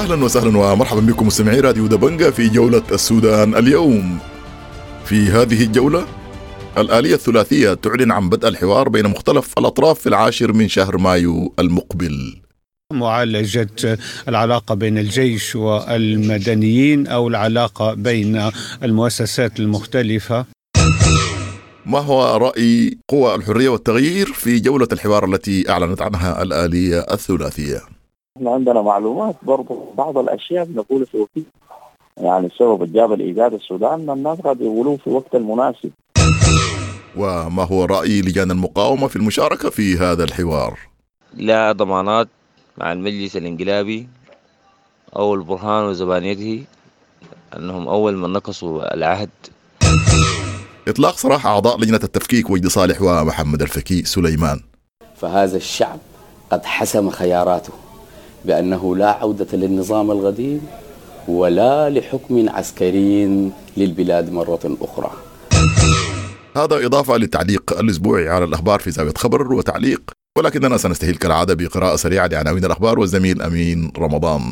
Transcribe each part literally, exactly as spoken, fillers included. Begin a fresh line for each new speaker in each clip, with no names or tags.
أهلا وسهلا ومرحبا بكم مستمعي راديو دبنجة في جولة السودان اليوم. في هذه الجولة الآلية الثلاثية تعلن عن بدء الحوار بين مختلف الأطراف في العاشر من شهر مايو المقبل.
معالجة العلاقة بين الجيش والمدنيين أو العلاقة بين المؤسسات المختلفة.
ما هو رأي قوى الحرية والتغيير في جولة الحوار التي أعلنت عنها الآلية الثلاثية؟
احنا عندنا معلومات برضو بعض الأشياء بنقول في وقت، يعني السبب الجاب الإيجاد السودان الناس قاعد يقولوه في وقت المناسب.
وما هو رأي لجان المقاومة في المشاركة في هذا الحوار؟
لا ضمانات مع المجلس الانقلابي أو البرهان وزبانيته أنهم أول من نقصوا العهد.
إطلاق سراح أعضاء لجنة التفكيك وجد صالح ومحمد الفكي سليمان.
فهذا الشعب قد حسم خياراته بأنه لا عودة للنظام القديم ولا لحكم عسكري للبلاد مرة أخرى.
هذا إضافة للتعليق الأسبوعي على الأخبار في زاوية خبر وتعليق، ولكننا سنستهل كالعادة بقراءة سريعة لعناوين الأخبار والزميل أمين رمضان.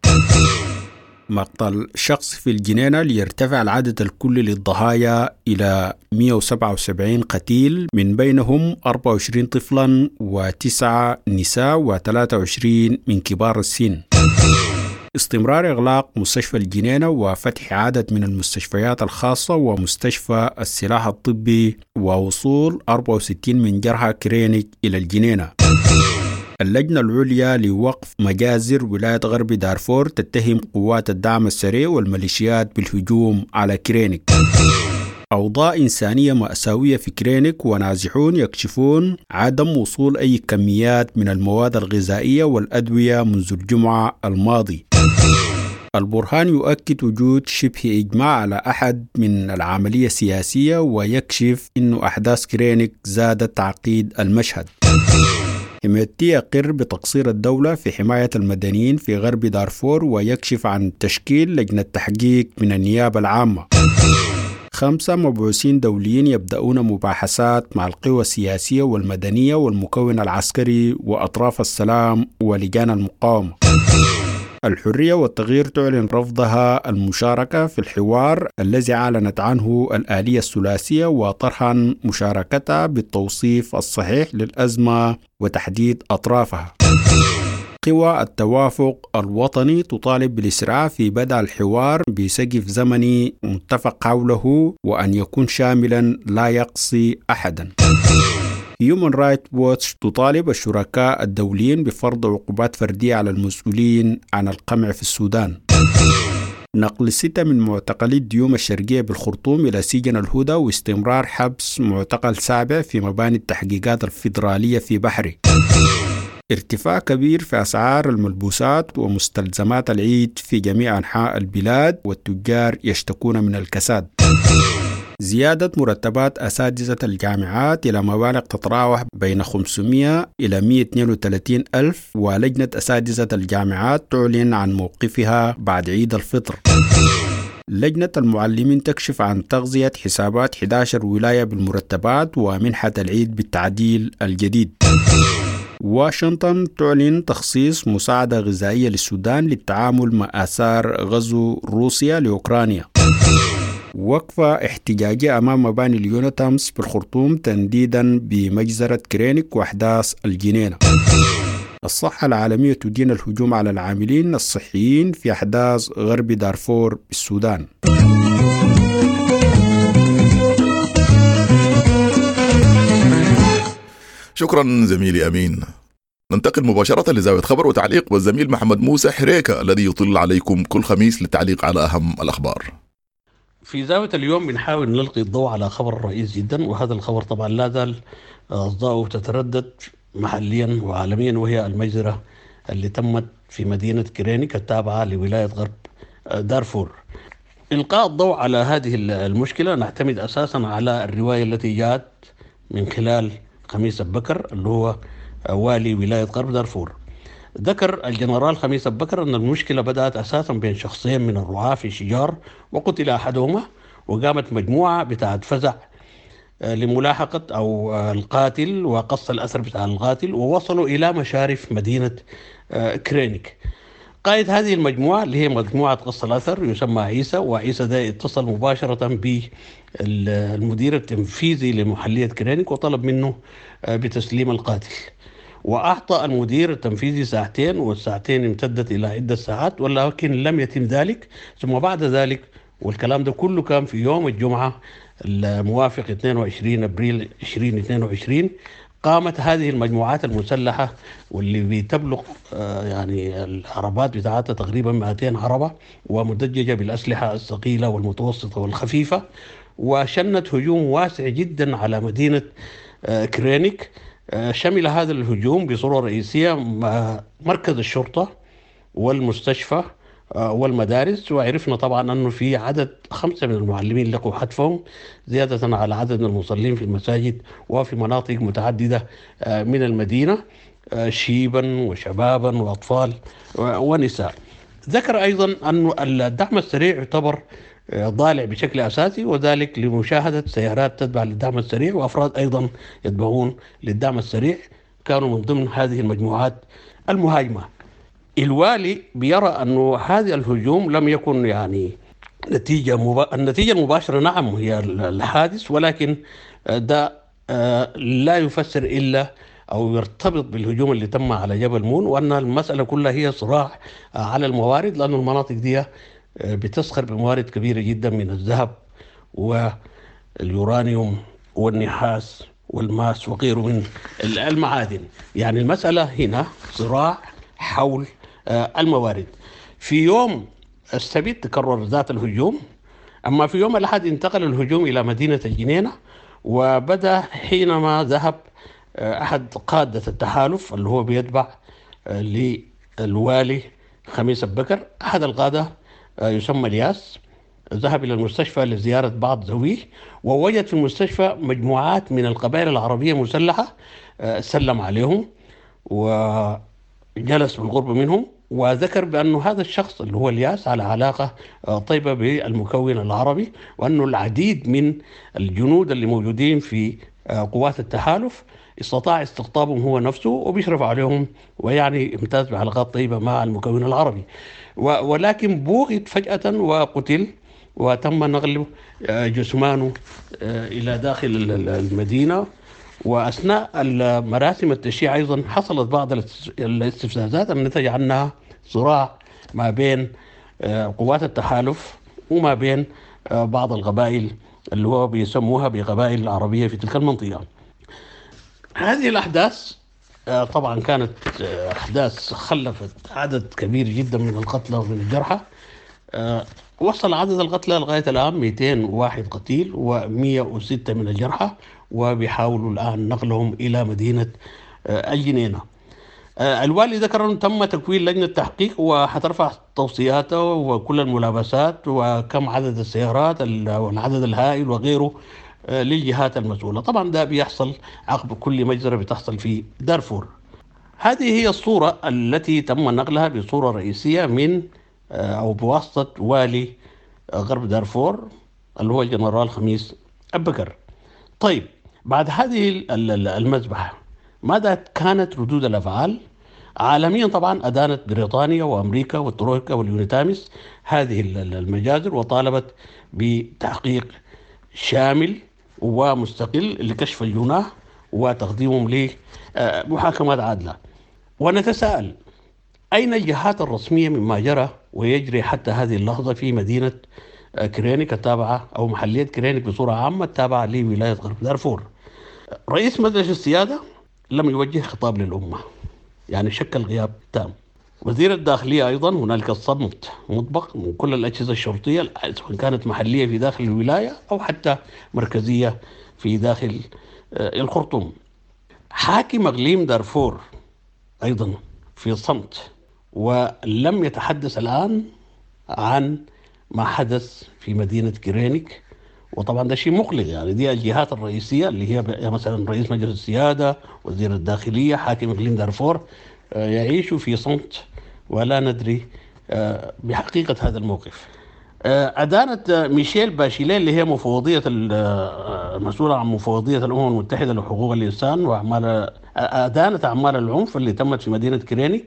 مقتل شخص في الجنينة ليرتفع العدد الكلي للضحايا إلى مئة وسبعة وسبعين قتيل، من بينهم أربعة وعشرين طفلا وتسعة نساء وثلاثة وعشرين من كبار السن. استمرار إغلاق مستشفى الجنينة وفتح عدد من المستشفيات الخاصة ومستشفى السلاح الطبي، ووصول أربعة وستين من جرحى كرينيك إلى الجنينة. اللجنة العليا لوقف مجازر ولاية غرب دارفور تتهم قوات الدعم السريع والميليشيات بالهجوم على كرينيك. أوضاع إنسانية مأساوية في كرينيك، ونازحون يكشفون عدم وصول أي كميات من المواد الغذائية والأدوية منذ الجمعة الماضي. البرهان يؤكد وجود شبه إجماع على أحد من العملية السياسية، ويكشف أن أحداث كرينيك زادت تعقيد المشهد. حميدتي يقر بتقصير الدولة في حماية المدنيين في غرب دارفور، ويكشف عن تشكيل لجنة تحقيق من النيابة العامة. خمسة مبعوثين دوليين يبدأون مباحثات مع القوى السياسية والمدنية والمكون العسكري وأطراف السلام ولجان المقاومة. الحرية والتغيير تعلن رفضها المشاركة في الحوار الذي أعلنت عنه الآلية الثلاثية، وطرحا مشاركتها بالتوصيف الصحيح للأزمة وتحديد أطرافها. قوى التوافق الوطني تطالب بالإسراع في بدء الحوار بسقف زمني متفق حوله، وأن يكون شاملا لا يقصي أحدا. Human Rights Watch تطالب الشركاء الدوليين بفرض عقوبات فردية على المسؤولين عن القمع في السودان. نقل ستة من معتقلي الديوم الشرقية بالخرطوم إلى سجن الهدى، واستمرار حبس معتقل سابع في مباني التحقيقات الفيدرالية في بحري. ارتفاع كبير في أسعار الملبوسات ومستلزمات العيد في جميع أنحاء البلاد، والتجار يشتكون من الكساد. زيادة مرتبات أساتذة الجامعات إلى مبالغ تتراوح بين خمسمئة إلى مئة واثنين وثلاثين ألف، ولجنة أساتذة الجامعات تعلن عن موقفها بعد عيد الفطر. لجنة المعلمين تكشف عن تغذية حسابات أحد عشر ولاية بالمرتبات ومنحة العيد بالتعديل الجديد. واشنطن تعلن تخصيص مساعدة غذائية للسودان للتعامل مع آثار غزو روسيا لأوكرانيا. وقفة احتجاجية أمام مباني اليونتامس بالخرطوم تنديدا بمجزرة كرينيك وأحداث الجنينة. الصحة العالمية تدين الهجوم على العاملين الصحيين في أحداث غرب دارفور بالسودان.
شكرا زميلي أمين. ننتقل مباشرة لزاوية خبر وتعليق، والزميل محمد موسى حريكة الذي يطل عليكم كل خميس للتعليق على أهم الأخبار.
في زاوية اليوم بنحاول نلقي الضوء على خبر رئيس جدا، وهذا الخبر طبعا لا زال أصداؤه تتردد محليا وعالميا، وهي المجزرة اللي تمت في مدينة كرينيك التابعة لولاية غرب دارفور. إلقاء الضوء على هذه المشكلة نعتمد أساسا على الرواية التي جاءت من خلال خميس بكر اللي هو والي ولاية غرب دارفور. ذكر الجنرال خميس بكر أن المشكلة بدأت أساسا بين شخصين من الرعاة في شجار، وقتل أحدهما، وقامت مجموعة بتاعت فزع لملاحقة أو القاتل وقص الأثر بتاع القاتل، ووصلوا إلى مشارف مدينة كرينيك. قائد هذه المجموعة اللي هي مجموعة قص الأثر يسمى عيسى، وعيسى ده اتصل مباشرة بالمدير التنفيذي لمحلية كرينيك وطلب منه بتسليم القاتل، وأعطى المدير التنفيذي ساعتين، والساعتين امتدت إلى عدة ساعات ولكن لم يتم ذلك. ثم بعد ذلك، والكلام ده كله كان في يوم الجمعة الموافق اثنين وعشرين أبريل ألفين واثنين وعشرين، قامت هذه المجموعات المسلحة واللي بتبلغ يعني العربات بتاعتها تقريبا مئتين عربة ومدججة بالأسلحة الثقيلة والمتوسطة والخفيفة، وشنت هجوم واسع جدا على مدينة كرينيك. شمل هذا الهجوم بصورة رئيسية مركز الشرطة والمستشفى والمدارس، وعرفنا طبعا أنه في عدد خمسة من المعلمين لقوا حتفهم، زيادة على عدد من المصلين في المساجد وفي مناطق متعددة من المدينة، شيبا وشبابا وأطفال ونساء. ذكر أيضا أن الدعم السريع يعتبر ضالع بشكل أساسي، وذلك لمشاهدة سيارات تتبع للدعم السريع وأفراد أيضا يتبعون للدعم السريع كانوا من ضمن هذه المجموعات المهاجمة. الوالي بيرى أنه هذا الهجوم لم يكن يعني نتيجة مب... النتيجة المباشرة نعم هي الحادث، ولكن ده لا يفسر إلا أو يرتبط بالهجوم اللي تم على جبل مون، وأن المسألة كلها هي صراع على الموارد، لأن المناطق دي بتسخر بموارد كبيرة جدا من الذهب واليورانيوم والنحاس والماس وغيره من المعادن. يعني المسألة هنا صراع حول الموارد. في يوم السبت تكرر ذات الهجوم، أما في يوم الأحد انتقل الهجوم إلى مدينة الجنينة، وبدأ حينما ذهب أحد قادة التحالف اللي هو بيتبع للوالي خميس البكر، أحد القادة يسمى الياس، ذهب إلى المستشفى لزيارة بعض ذويه، ووجد في المستشفى مجموعات من القبائل العربية مسلحة، سلم عليهم وجلس بالقرب منهم، وذكر بأنه هذا الشخص اللي هو الياس على علاقة طيبة بالمكون العربي، وأنه العديد من الجنود اللي موجودين في قوات التحالف استطاع استقطابهم هو نفسه وبيشرف عليهم، ويعني امتاز بعلاقات طيبة مع المكون العربي، ولكن بوغت فجأة وقتل، وتم نقل جثمانه إلى داخل المدينة. وأثناء مراسم التشييع أيضا حصلت بعض الاستفزازات النتج عنها صراع ما بين قوات التحالف وما بين بعض القبائل اللي هو بيسموها بقبائل العربية في تلك المنطقة. هذه الأحداث طبعا كانت أحداث خلفت عدد كبير جدا من القتلى ومن الجرحى. وصل عدد القتلى لغاية الآن مئتين وواحد قتيل ومئة وستة من الجرحى، وبيحاولوا الآن نقلهم إلى مدينة الجنينة. الوالي ذكر أنه تم تكوين لجنة تحقيق وحترفع توصياته وكل الملابسات وكم عدد السيارات والعدد الهائل وغيره للجهات المسؤولة. طبعا ده بيحصل عقب كل مجزرة بتحصل في دارفور. هذه هي الصورة التي تم نقلها بصورة رئيسية من أو بواسطة والي غرب دارفور اللي هو الجنرال خميس البكر. طيب، بعد هذه المذبحة ماذا كانت ردود الأفعال؟ عالميا طبعا أدانت بريطانيا وأمريكا والترويكا واليونيتامس هذه المجازر، وطالبت بتحقيق شامل ومستقل لكشف الجناه وتقديمهم لمحاكمات عادلة. ونتساءل أين الجهات الرسمية مما جرى ويجري حتى هذه اللحظة في مدينة كرينيك التابعة أو محلية كرينيك بصورة عامة التابعة لولاية غرب دارفور؟ رئيس مجلس السيادة لم يوجه خطاب للأمة، يعني شكل غياب تام. وزير الداخلية أيضا هنالك الصمت مطبق من كل الأجهزة الشرطية سواء كانت محلية في داخل الولاية أو حتى مركزية في داخل الخرطوم. حاكم إقليم دارفور أيضا في صمت ولم يتحدث الآن عن ما حدث في مدينة كرينيك، وطبعا ده شيء مقلق. يعني دي الجهات الرئيسية اللي هي مثلا رئيس مجلس السيادة، وزير الداخلية، حاكم إقليم دارفور يعيشوا في صمت ولا ندري بحقيقة هذا الموقف. أدانت ميشيل باشيليه اللي هي مفوضية المسؤولة عن مفوضية الأمم المتحدة لحقوق الإنسان وأعمال، أدانت أعمال العنف اللي تمت في مدينة كرينيك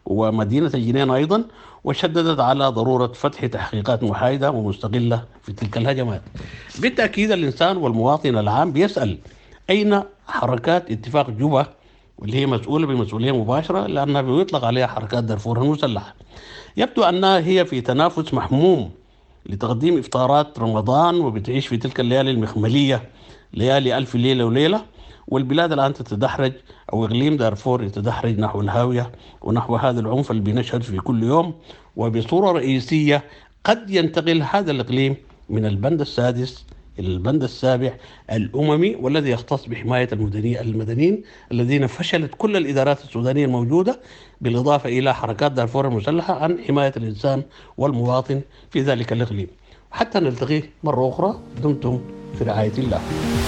ومدينة الجنينة أيضا، وشددت على ضرورة فتح تحقيقات محايدة ومستقلة في تلك الهجمات. بالتأكيد الإنسان والمواطن العام بيسأل أين حركات اتفاق جوبا واللي هي مسؤولة بمسؤولية مباشرة لأنها بيطلق عليها حركات دارفور المسلحة. يبدو أنها هي في تنافس محموم لتقديم إفطارات رمضان، وبتعيش في تلك الليالي المخملية، ليالي ألف ليلة وليلة، والبلاد الآن تتدحرج أو إقليم دارفور يتدحرج نحو الهاوية ونحو هذا العنف اللي بنشهد في كل يوم، وبصورة رئيسية قد ينتقل هذا الإقليم من البند السادس إلى البند السابع الأممي، والذي يختص بحماية المدنيين الذين فشلت كل الإدارات السودانية الموجودة، بالإضافة إلى حركات دارفور المسلحة عن حماية الإنسان والمواطن في ذلك الإقليم. حتى نلتقي مرة أخرى، دمتم في رعاية الله.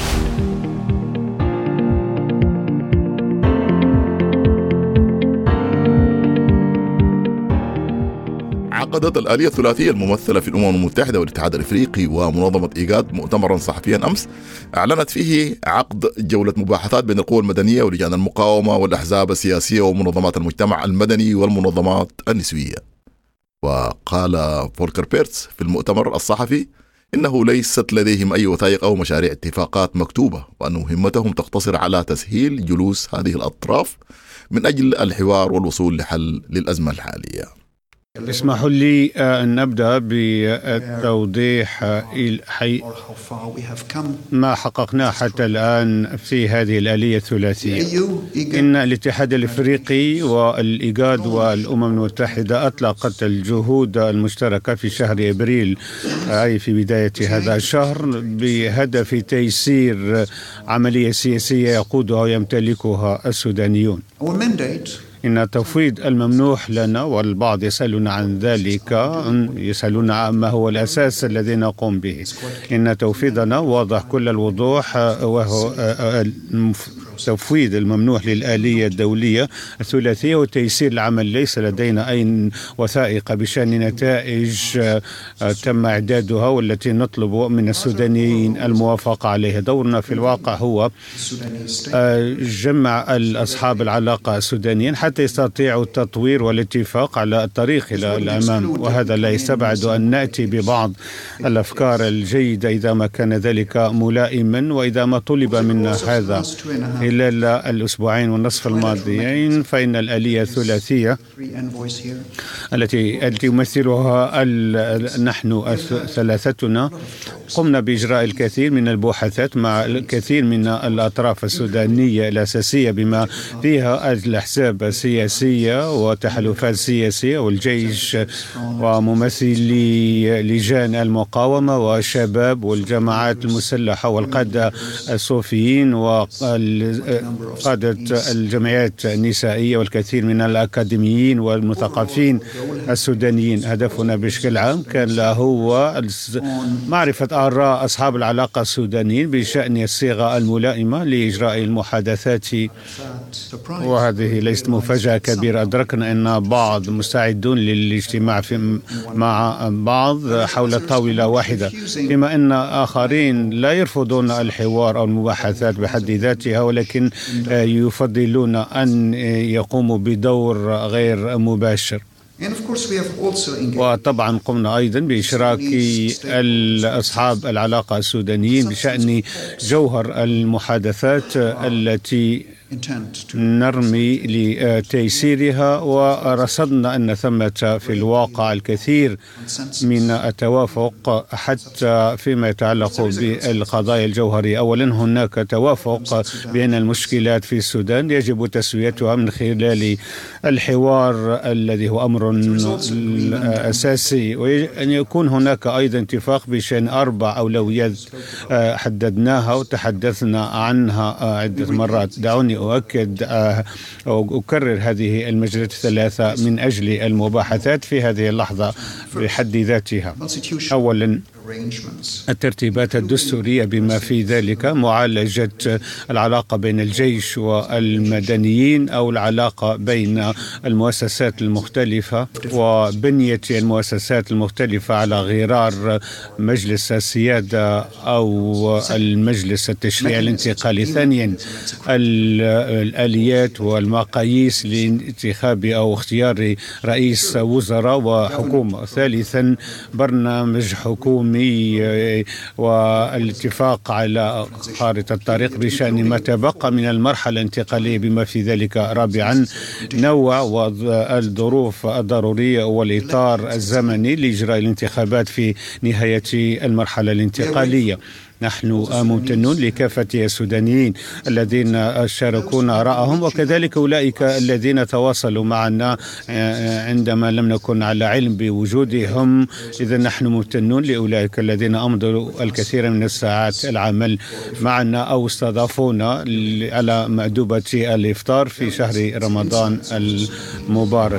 عقدت الآلية الثلاثية الممثلة في الأمم المتحدة والاتحاد الإفريقي ومنظمة إيجاد مؤتمرا صحفيا أمس أعلنت فيه عقد جولة مباحثات بين القوى المدنية ولجان المقاومة والأحزاب السياسية ومنظمات المجتمع المدني والمنظمات النسوية. وقال فولكر بيرتس في المؤتمر الصحفي إنه ليست لديهم أي وثائق أو مشاريع اتفاقات مكتوبة، وأن مهمتهم تقتصر على تسهيل جلوس هذه الأطراف من أجل الحوار والوصول لحل للأزمة الحالية.
اسمحوا لي أن نبدأ بتوضيح ما حققناه حتى الآن في هذه الآلية الثلاثية. إن الاتحاد الإفريقي والإيجاد والأمم المتحدة أطلقت الجهود المشتركة في شهر إبريل، أي في بداية هذا الشهر، بهدف تيسير عملية سياسية يقودها ويمتلكها السودانيون. إن تفويض الممنوح لنا، والبعض يسألون عن ذلك، يسألون ما هو الأساس الذي نقوم به. إن توفيضنا واضح كل الوضوح، وهو تفويض الممنوح للآلية الدولية الثلاثية وتيسير العمل. ليس لدينا أي وثائق بشأن نتائج تم إعدادها والتي نطلب من السودانيين الموافقة عليها. دورنا في الواقع هو جمع الأصحاب العلاقة السودانيين حتى يستطيعوا التطوير والاتفاق على الطريق إلى الأمام، وهذا لا يستبعد أن نأتي ببعض الأفكار الجيدة إذا ما كان ذلك ملائما، وإذا ما طلب منا هذا خلال الأسبوعين والنصف الماضيين، فإن الآلية الثلاثية التي التي يمثلها نحن ثلاثتنا قمنا بإجراء الكثير من البحوثات مع الكثير من الأطراف السودانية الأساسية، بما فيها الأحزاب السياسية وتحالفات سياسية والجيش وممثلي لجان المقاومة والشباب والجماعات المسلحة والقادة الصوفيين وقادة الجمعيات النسائية والكثير من الأكاديميين والمثقفين السودانيين. هدفنا بشكل عام كان هو معرفة آراء أصحاب العلاقة السودانيين بشأن الصيغة الملائمة لإجراء المحادثات، وهذه ليست مفاجأة كبيرة. أدركنا أن بعض مستعدون للاجتماع في مع بعض حول طاولة واحدة، بما أن آخرين لا يرفضون الحوار أو المباحثات بحد ذاتها، ولكن يفضلون أن يقوموا بدور غير مباشر. وطبعا قمنا أيضا بإشراك أصحاب العلاقة السودانيين بشأن جوهر المحادثات التي نرمي لتيسيرها، ورصدنا أن ثمة في الواقع الكثير من التوافق حتى فيما يتعلق بالقضايا الجوهرية. أولا هناك توافق بأن المشكلات في السودان يجب تسويتها من خلال الحوار الذي هو أمر أساسي، وأن يكون هناك أيضا اتفاق بشأن أربع أولويات حددناها وتحدثنا عنها عدة مرات. دعوني أؤكد أو أكرر هذه المجالات الثلاثة من أجل المباحثات في هذه اللحظة بحد ذاتها. أولا الترتيبات الدستورية بما في ذلك معالجة العلاقة بين الجيش والمدنيين أو العلاقة بين المؤسسات المختلفة وبنية المؤسسات المختلفة على غرار مجلس السيادة أو المجلس التشريعي الانتقالي. ثانيا الآليات والمقاييس لانتخاب أو اختيار رئيس وزراء وحكومة. ثالثا برنامج حكومي والاتفاق على خارطة الطريق بشأن ما تبقى من المرحلة الانتقالية بما في ذلك. رابعا نوع الظروف الضرورية والإطار الزمني لإجراء الانتخابات في نهاية المرحلة الانتقالية. نحن ممتنون لكافة السودانيين الذين شاركونا آراءهم وكذلك أولئك الذين تواصلوا معنا عندما لم نكن على علم بوجودهم. إذا نحن ممتنون لأولئك الذين أمضوا الكثير من الساعات العمل معنا أو استضافونا على مأدبة الإفطار في شهر رمضان المبارك.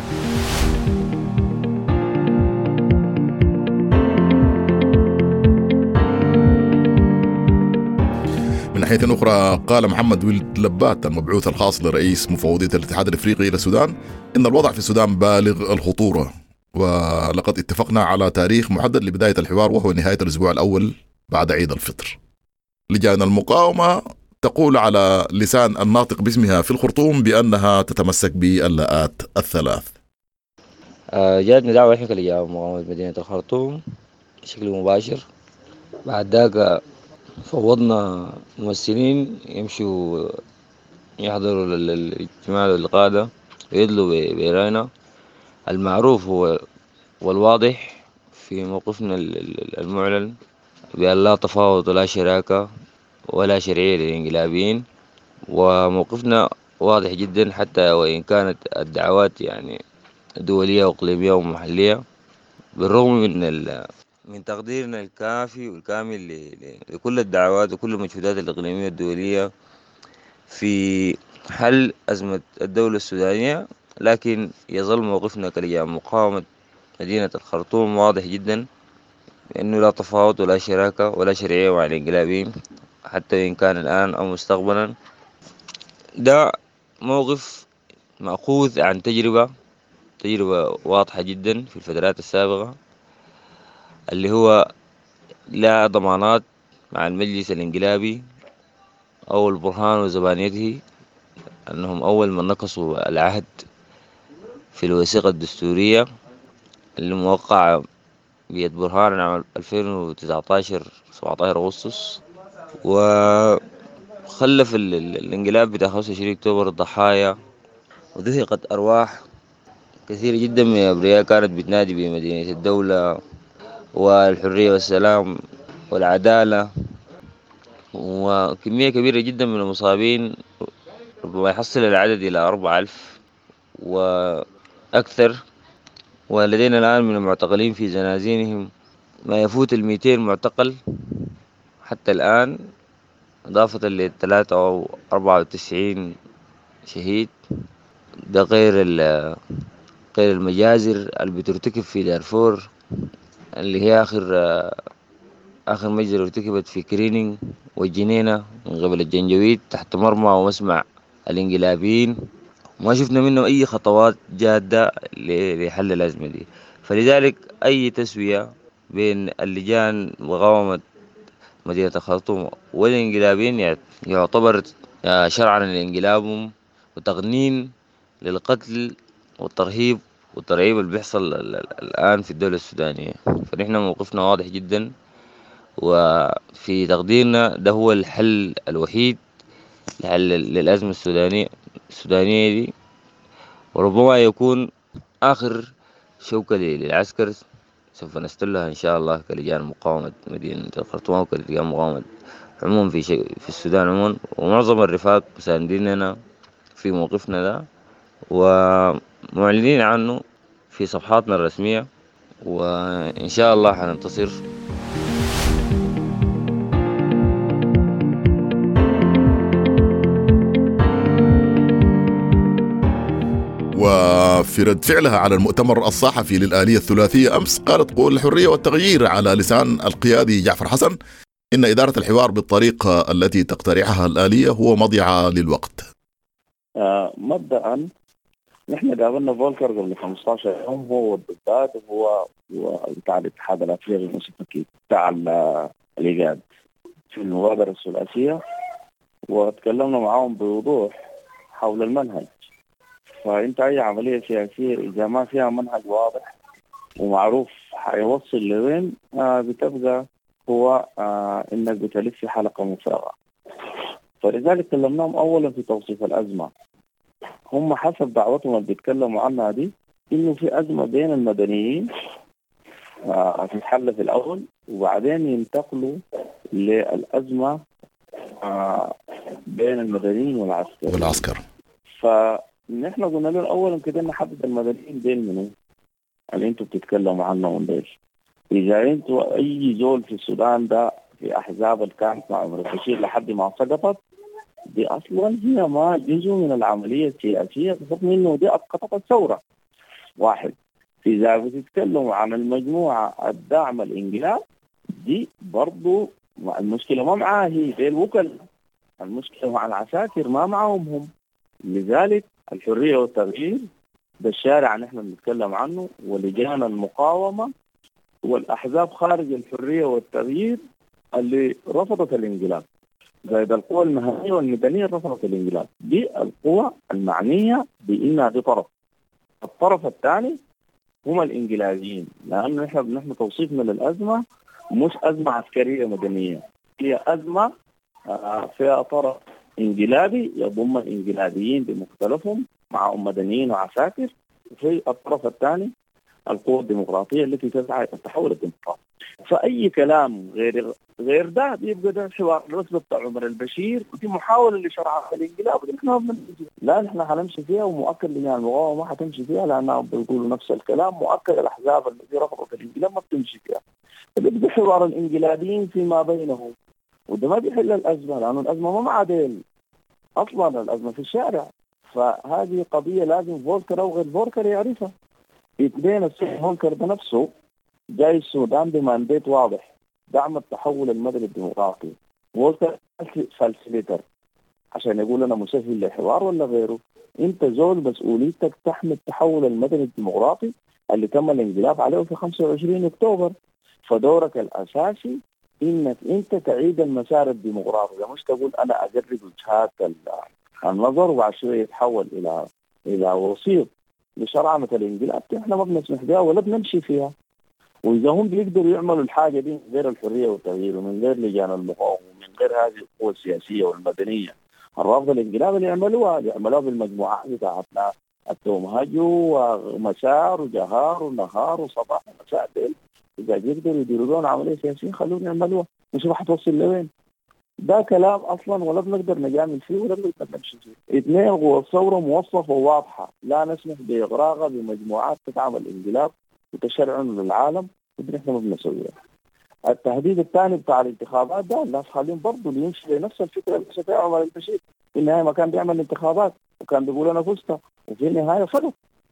من ناحية أخرى قال محمد ولد لبات المبعوث الخاص لرئيس مفوضية الاتحاد الأفريقي إلى السودان إن الوضع في السودان بالغ الخطورة، ولقد اتفقنا على تاريخ محدد لبداية الحوار وهو نهاية الأسبوع الأول بعد عيد الفطر. لجان المقاومة تقول على لسان الناطق باسمها في الخرطوم بأنها تتمسك باللاءات الثلاث.
جاتني دعوة حكى لجان مقاومة مدينة الخرطوم بشكل مباشر. بعد ذاك فوضنا ممثلين يمشوا يحضروا الاجتماع القادة ويدلوا بإيرانا. المعروف هو والواضح في موقفنا المعلن بأن لا تفاوض ولا شراكة ولا شرعية للإنقلابيين، وموقفنا واضح جدا حتى وإن كانت الدعوات يعني دولية وإقليمية ومحلية. بالرغم من من تقديرنا الكافي والكامل لكل الدعوات وكل المجهودات الإقليمية الدولية في حل أزمة الدولة السودانية، لكن يظل موقفنا كلجان مقاومة مدينة الخرطوم واضح جدا بأنه لا تفاوض ولا شراكة ولا شرعية مع الإنقلابيين حتى إن كان الآن أو مستقبلا. ده موقف مأخوذ عن تجربة تجربة واضحة جدا في الفترات السابقة، اللي هو لا ضمانات مع المجلس الانقلابي أو البرهان وزبانيته أنهم أول من نقصوا العهد في الوثيقة الدستورية اللي موقعة بيد برهان عام ألفين وتسعة عشر سبعة عشر أغسطس، وخلف الانقلاب بتاع خمسة وعشرين أكتوبر ضحايا، وذهقت أرواح كثيرة جدا من الأبرياء كانت بتنادي بمدينة الدولة والحرية والسلام والعدالة، وكمية كبيرة جدا من المصابين ربما يحصل العدد إلى أربعة ألف وأكثر. ولدينا الآن من المعتقلين في زنازينهم ما يفوت المئتين معتقل حتى الآن، إضافة للثلاثة أو أربعة وتسعين شهيد. ده غير غير المجازر اللي بترتكب في دارفور اللي هي آخر آخر مجزرة ارتكبت في كرينينج والجنينة من قبل الجنجويد تحت مرمى ومسمع الانقلابيين. ما شفنا منهم أي خطوات جادة لحل الأزمة دي. فلذلك أي تسوية بين اللجان مقاومة مدينة الخرطوم والانقلابيين يعتبر شرعا لانقلابهم وتغنين للقتل والترهيب والترعيب اللي بيحصل الآن في الدولة السودانية. فنحن موقفنا واضح جدا، وفي تقديرنا ده هو الحل الوحيد لحل للأزمة السودانية السودانية دي، وربما يكون آخر شوكة للعسكر سوف نستلها إن شاء الله كلجان مقاومة مدينة الخرطوم وكلجان مقاومة عموما في في السودان عموما. ومعظم الرفاق مسانديننا في موقفنا ده ومعلنين عنه في صفحاتنا الرسمية، وإن شاء الله حننتصر.
وفي رد فعلها على المؤتمر الصحفي للآلية الثلاثية أمس قالت قوى الحرية والتغيير على لسان القيادي جعفر حسن إن إدارة الحوار بالطريقة التي تقترحها الآلية هو مضيعة للوقت.
آه مبدأ نحن قابلنا فولكر قبل خمسة عشر يوم، هو والضباط وهو بتاع الاتحاد الافريقي المستقل بتاع الايجاد في المبادره الثلاثيه، وتكلمنا معاهم بوضوح حول المنهج. فانت اي عمليه سياسيه اذا ما فيها منهج واضح ومعروف حيوصل لوين، آه بتبقى هو آه انك بتلف في حلقه مفرغه. فلذلك كلمناهم اولا في توصيف الازمه. هم حسب دعوتهم اللي بيتكلموا عنها دي انه في ازمه بين المدنيين آه تتحل في الاول، وبعدين ينتقلوا للازمه آه بين المدنيين والعسكر
والعسكر
فنحن قلنا له اولا كده نحدد المدنيين ديل منو اللي انتوا بتتكلموا عنهم ديل. اذا انتوا اي زول في السودان ده في احزاب اللي كانت مع عمر البشير لحد ما سقطت، دي اصلا هي ما جزء من العمليه السياسيه، بحكم انه دي اسقطت الثوره. واحد. اذا بتتكلموا عن المجموعه الداعمه الانقلاب، دي برضو المشكله ما معاه هي دي الوكلاء، المشكله مع العساكر ما معهم هم. لذلك الحريه والتغيير ده الشارع نحن بنتكلم عنه، ولجان المقاومه والاحزاب خارج الحريه والتغيير اللي رفضت الانقلاب، زائد القوى المهنيه والمدنيه رفضت الانقلاب. دي القوى المعنيه بانها دي طرف. الطرف الثاني هم الانقلابيين، لانه نحن نحن توصيفنا للازمه مش ازمه عسكريه مدنيه، هي ازمه فيها طرف انقلابي يضم الانقلابيين بمختلفهم معهم مدنيين وعساكر، وفي الطرف الثاني القوى الديمقراطيه التي تسعى التحول الديمقراطي. فاي كلام غير غير ده بيبقى ده حوار الرسم بتاع عمر البشير، ودي محاوله لشرع الانقلاب، ودي نحن ما لا نحن حنمشي فيها، ومؤكد ان المقاومه ما حتمشي فيها لانهم بيقولوا نفس الكلام، مؤكد الاحزاب التي رفضت الانقلاب ما بتمشي فيها. بيبقى حوار الانقلابيين فيما بينهم، وده ما بيحل الازمه، لانه الازمه ما مع ديل اصلا، الازمه في الشارع. فهذه قضيه لازم فولكر او غير فولكر يعرفها. اثنين، السيد فولكر بنفسه جاي السودان بمانديت واضح، دعم التحول المدني الديمقراطي. فولكر فالسليتر عشان يقول انا مسهل للحوار ولا غيره. انت زول مسؤوليتك تحمي التحول المدني الديمقراطي اللي تم الانقلاب عليه في خمسة وعشرين اكتوبر. فدورك الاساسي انك انت تعيد المسار الديمقراطي، مش تقول انا اجرب وجهات النظر وبعد شويه يتحول الى الى وسيط لشرعنه الانقلاب. احنا ما بنسمح بها ولا بنمشي فيها. واذا هم بيقدروا يعملوا الحاجه دي من غير الحريه والتغيير ومن غير لجان المقاومه ومن غير هذه القوى السياسيه والمدنيه الرافضه الانقلاب اللي يعملوها اللي يعملوها بالمجموعات بتاعتنا التومهجو ومسار وجهار ونهار وصباح ومساء ديل، اذا بيقدروا يديروا لهم عمليه سياسيه خلوهم يعملوها، مش راح توصل لوين. ده كلام اصلا ولا بنقدر نجامل فيه ولا بنقدر نمشي فيه. اثنين، قوى الثوره موصفه وواضحه، لا نسمح باغراقها بمجموعات تدعم الانقلاب وتشرعن للعالم، ودي احنا ما بنسويها. التهديد الثاني بتاع الانتخابات ده الناس خالين برضه ليمشي لنفس الفكره اللي فيها عمر البشير. في النهايه ما كان بيعمل انتخابات وكان بيقول انا فزت، وفي النهايه فقط.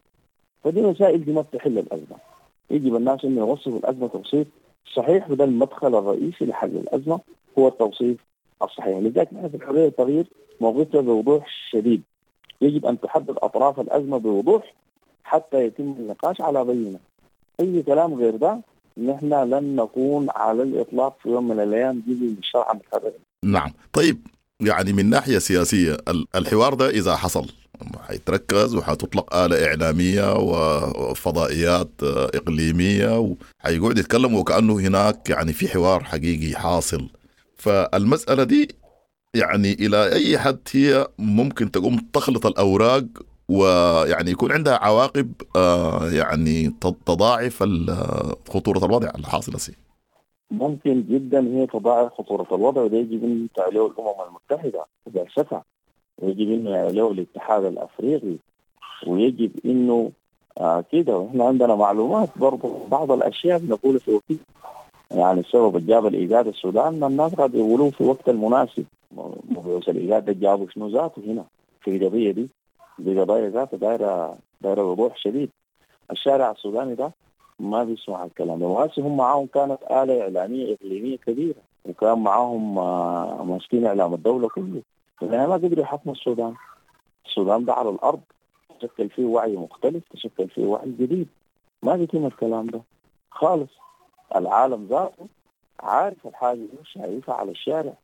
فدي مسائل دي ما بتحل الازمه. يجب الناس انه يوصفوا الازمه توصيف صحيح، وده المدخل الرئيسي لحل الازمه هو التوصيف الصحيح. لذلك نحن في الحريه والتغيير موقفنا بوضوح شديد. يجب ان تحدد اطراف الازمه بوضوح حتى يتم النقاش على بينه. اي كلام غير ده نحن لن نكون على الاطلاق في يوم من الايام جزء من الشرع الحريه.
نعم. طيب، يعني من ناحيه سياسيه الحوار ده اذا حصل حيتركز وحتطلق آلة إعلامية وفضائيات إقليمية وحيقعد يتكلموا وكأنه هناك يعني في حوار حقيقي حاصل. فالمسألة دي يعني إلى أي حد هي ممكن تقوم تخلط الأوراق ويعني يكون عندها عواقب آه يعني تضاعف خطورة الوضع الحاصل فيه.
ممكن جدا هي تضاعف خطورة الوضع، وده يجب أن تعليه الأمم المتحدة وبعثتها، ويجب أنه يعليه الاتحاد الأفريقي، ويجب أنه آه كده. وإحنا عندنا معلومات برضو بعض الأشياء بنقول في وقت يعني السبب الجاب الإيجاد السودان الناس قاعد يقولوا في وقت المناسب. مبعوث الإيجاد ده جابوا شنو ذاته هنا في القضية دي، دي قضايا ذاتها دايرة دايرة وضوح شديد. الشارع السوداني ده ما بيسمع الكلام ده. وهسه هم معاهم كانت آلة إعلامية إقليمية كبيرة، وكان معاهم ماسكين إعلام الدولة كله، لأنها ما قدروا يحكموا السودان. السودان ده على الأرض تشكل فيه وعي مختلف، تشكل فيه وعي جديد، ما بيتم الكلام ده خالص. العالم ذاته عارف الحاجة دي شايفها على الشارع،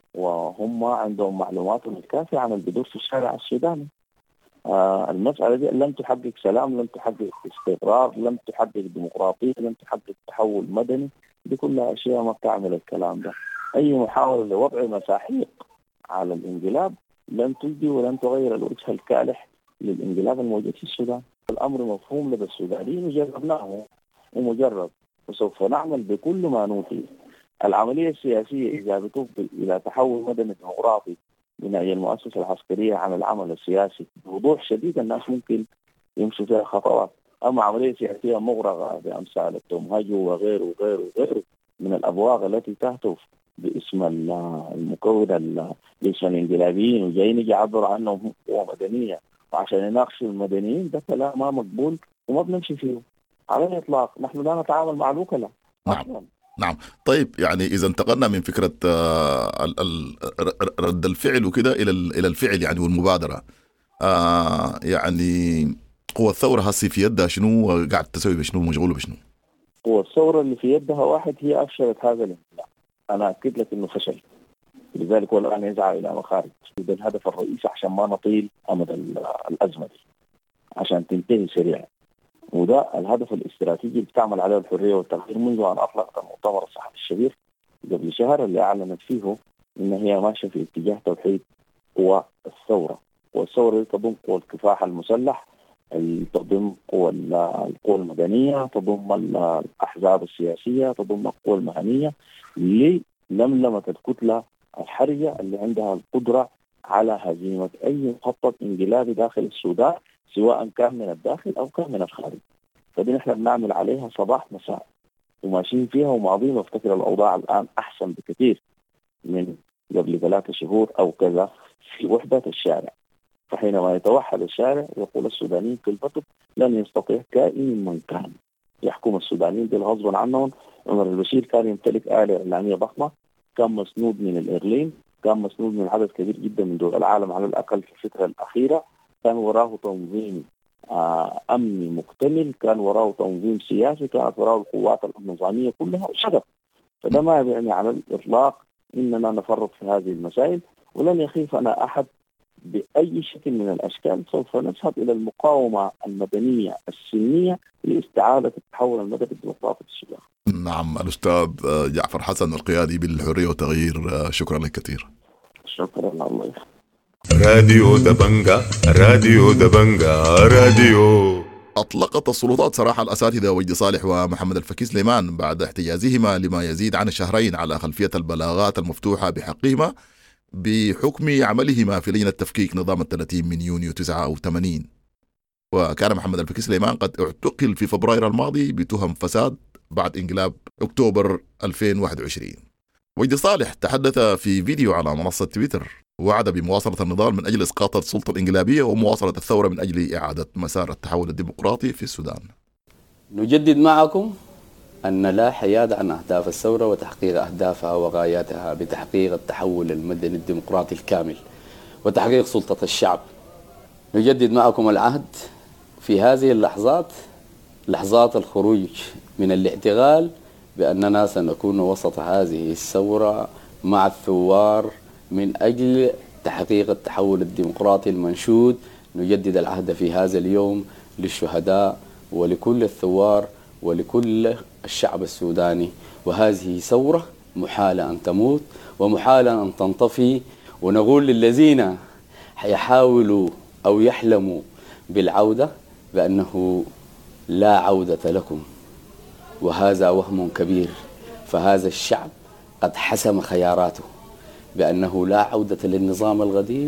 وهم عندهم معلومات الكافية عن البدور في الشارع السوداني. آه المسألة دي لم تحقق سلام، لم تحقق استقرار، لم تحقق ديمقراطية، لم تحقق تحول مدني. دي كلها أشياء ما بتعمل الكلام ده. أي محاولة لوضع مساحيق على الانقلاب لن تجدي ولن تغير الوجه الكالح للانقلاب الموجود في السودان. الأمر مفهوم لدى السودانيين وجربناه ومجرب، وسوف نعمل بكل ما نوتي. العملية السياسية إذا بتفضل إلى تحول مدني ديمقراطي من أي المؤسسة العسكرية عن العمل السياسي بوضوح شديد، الناس ممكن يمشوا فيها خطوات. أما عملية سياسية مغرقة بأمثال التومهاجو وغيره وغيره وغيره من الأبواق التي تهتف باسم المكون باسم الانقلابيين وجايين يجي يعبروا عنهم قوة مدنية وعشان يناقشوا المدنيين، ده كلام ما مقبول وما بنمشي فيه على الإطلاق. نحن لا نتعامل مع الوكلاء.
نعم نعم. طيب يعني إذا انتقلنا من فكرة آه رد الفعل وكده إلى إلى الفعل يعني والمبادرة، آه يعني قوة الثورة هسي في يدها شنو؟ قاعد تسوي بشنو؟ مشغولة بشنو؟
قوة الثورة اللي في يدها واحد، هي أفشلت هذا الانقلاب. أنا أكد لك إنه فشل، لذلك هو الآن يسعى إلى مخارج. ده الهدف الرئيسي عشان ما نطيل أمد الأزمة دي، عشان تنتهي سريعا. وده الهدف الاستراتيجي اللي بتعمل عليه الحرية والتغيير منذ أن أطلقت المؤتمر الصحفي الشهير قبل شهر، اللي أعلنت فيه إن هي ماشية في اتجاه توحيد قوى الثورة. والثورة تضم قوى الكفاح المسلح، تضم قوى القوى المدنية، تضم الأحزاب السياسية، تضم القوى المهنية، للملمة الكتلة الحرجة اللي عندها القدرة على هزيمة أي مخطط انقلابي داخل السودان، سواء كان من الداخل أو كان من الخارج. فدي نحن بنعمل عليها صباح مساء وماشيين فيها وماضيين. وافتكر الأوضاع الآن أحسن بكثير من قبل ثلاثة شهور أو كذا في وحدة الشارع. فحينما يتوحد الشارع يقول السودانيين كلمتهم لن يستطيع كائن من كان يحكم السودانيين بالغصب عنهم. عمر البشير كان يمتلك آلة إعلامية ضخمة، كان مسنود من الإرلين، كان مسنود من عدد كبير جدا من دول العالم على الأقل في الفترة الأخيرة. كان وراه تنظيم آه أمني مكتمل، كان وراه تنظيم سياسي، كانت وراه القوات النظامية كلها وشغف. فده ما يعني على الإطلاق إننا نفرط في هذه المسائل، ولن يخيفنا أحد بأي شكل من الأشكال. سوف نذهب إلى المقاومة المدنية السلمية لاستعادة التحول المدني الديمقراطي في السودان.
نعم. الأستاذ جعفر حسن القيادي بالحرية والتغيير، شكرا لك كثير.
شكرا الله يخليك.
راديو دبنجا راديو دبنجا راديو.
أطلقت السلطات سراح الأساتذة وجدي صالح ومحمد الفكي سليمان بعد احتجازهما لما يزيد عن شهرين على خلفية البلاغات المفتوحة بحقهما بحكم عملهما في لجنة تفكيك نظام الثلاثين من يونيو تسعة أو ثمانين. وكان محمد الفكي سليمان قد اعتقل في فبراير الماضي بتهم فساد بعد انقلاب أكتوبر ألفين وواحد وعشرين. وجدي صالح تحدث في فيديو على منصة تويتر، وعد بمواصلة النضال من أجل إسقاط السلطة الإنقلابية ومواصلة الثورة من أجل إعادة مسار التحول الديمقراطي في السودان.
نجدد معكم أن لا حياد عن أهداف الثورة وتحقيق أهدافها وغاياتها بتحقيق التحول المدني الديمقراطي الكامل وتحقيق سلطة الشعب. نجدد معكم العهد في هذه اللحظات، لحظات الخروج من الاعتقال، بأننا سنكون وسط هذه الثورة مع الثوار من أجل تحقيق التحول الديمقراطي المنشود. نجدد العهد في هذا اليوم للشهداء ولكل الثوار ولكل الشعب السوداني. وهذه ثورة محالة أن تموت ومحالة أن تنطفي. ونقول للذين يحاولوا أو يحلموا بالعودة بأنه لا عودة لكم، وهذا وهم كبير. فهذا الشعب قد حسم خياراته بأنه لا عودة للنظام القديم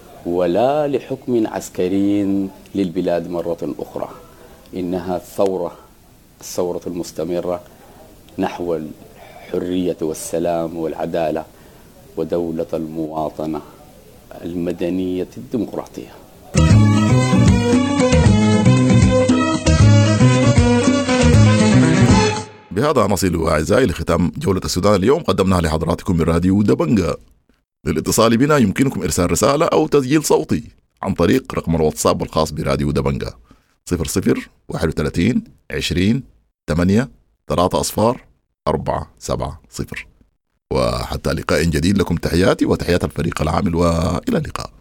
ولا لحكم عسكري للبلاد مرة أخرى. إنها الثورة الثورة المستمرة نحو الحرية والسلام والعدالة ودولة المواطنة المدنية الديمقراطية.
بهذا نصل أعزائي لختام جولة السودان اليوم، قدمناها لحضراتكم من راديو دبنجة. للاتصال بنا يمكنكم إرسال رسالة أو تسجيل صوتي عن طريق رقم الواتساب الخاص براديو دبنجة صفر صفر واحد وثلاثين عشرين ثمانية ثلاثة أصفار أربعة سبعة صفر. وحتى لقاء جديد لكم تحياتي وتحيات الفريق العامل، وإلى اللقاء.